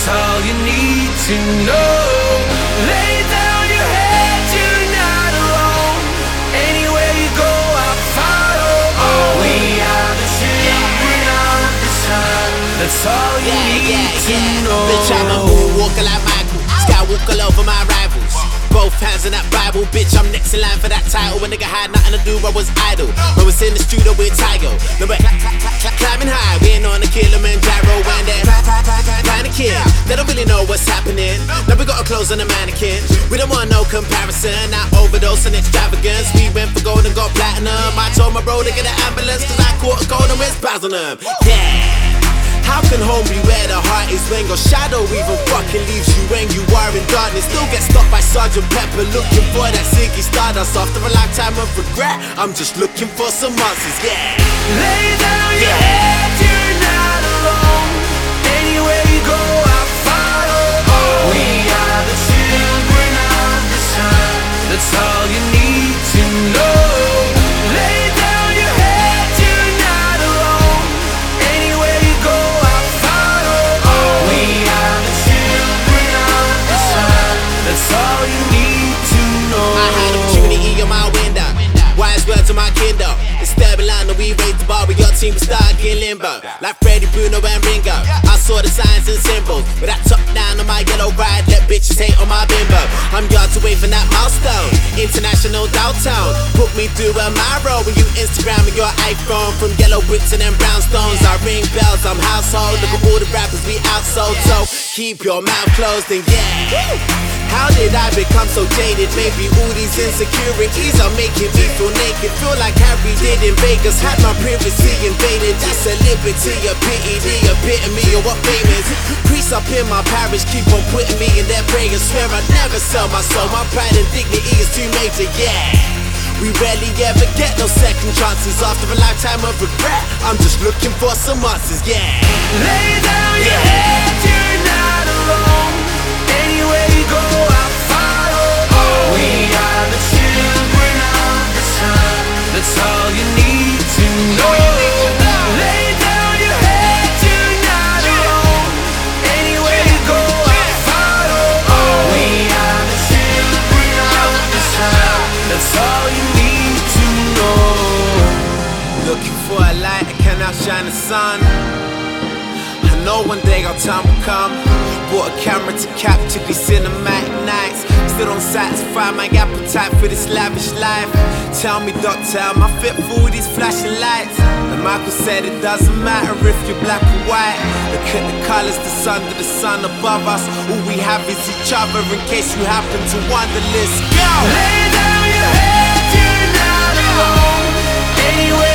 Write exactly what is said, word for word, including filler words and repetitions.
That's all you need to know. Lay down your head, you're not alone. Anywhere you go, I'll follow. Oh, we are the children of the sun. That's all you Yeah, need yeah, to yeah. know. Bitch, I'm a moonwalker like Michael. Skywalk all over my rivals. Both hands in that Bible, bitch, I'm next in line for that title. When nigga had nothing to do, I was idle. When we was in the studio with Tygo. No, but climbing high, we ain't on the Kilimanjaro. When they're trying to kill, they don't really know what's happening. Now we got our clothes on the mannequin. We don't want no comparison, not overdose and extravagance. We went for gold and got platinum. I told my bro to get an ambulance, cause I caught a cold and wrist pads on them. Yeah. How can home be where the heart is when your shadow even fucking leaves you when you are in darkness? Still get stopped by Sergeant Pepper looking for that Ziggy Stardust. After a lifetime of regret, I'm just looking for some answers, yeah. Lay down your head, you're not alone. Anywhere you go, I'll follow. Oh, we are the children of the sun. That's all you need to know. Lay down your head, you're not alone. Anywhere you go, I'll follow. Oh, we are the children of the sun. That's all you need to know. I had opportunity on my window. Wise words to my kiddo. It's Sterling and we raised the bar with your team, we started in limbo. Like Freddie, Bruno and Ringo. I saw the signs and symbols. With that top down on my yellow ride, let bitches hate on my bimbo. I'm yards away from that milestone. International downtown. Put me through a mile when you Instagram with your iPhone. From yellow bricks and then brownstones. I ring bells, I'm household. Look at all the rappers we outsold. So keep your mouth closed and yeah. How did I become so jaded? Maybe all these insecurities are making me feel naked. Feel like Harry did in Vegas. Had my privacy invaded. That's a liberty, a pity, the epitome of what fame is. Priests up in my parish keep on putting me in their prayers. Swear I'd never sell my soul. My pride and dignity is too major, yeah. We rarely ever get no second chances. After a lifetime of regret, I'm just looking for some answers, yeah. Lay down your head, you're not alone. Anywhere you go, I'll follow. Oh, we are the children of the sun. That's all you need to know. Lay down your head, you're not alone. Anywhere you go, I'll follow. Oh, we are the children of the sun. That's all you need to know. Looking for a light that can outshine the sun. I know one day our time will come. Bought a camera to capture these cinematic nights. Still don't satisfy my appetite for this lavish life. Tell me, doctor, am I fit for these flashing lights? And Michael said it doesn't matter if you're black or white. Look at the colors that's under the sun above us. All we have is each other in case you happen to wonder. Let's go! Lay down your head, you're not alone. Anywhere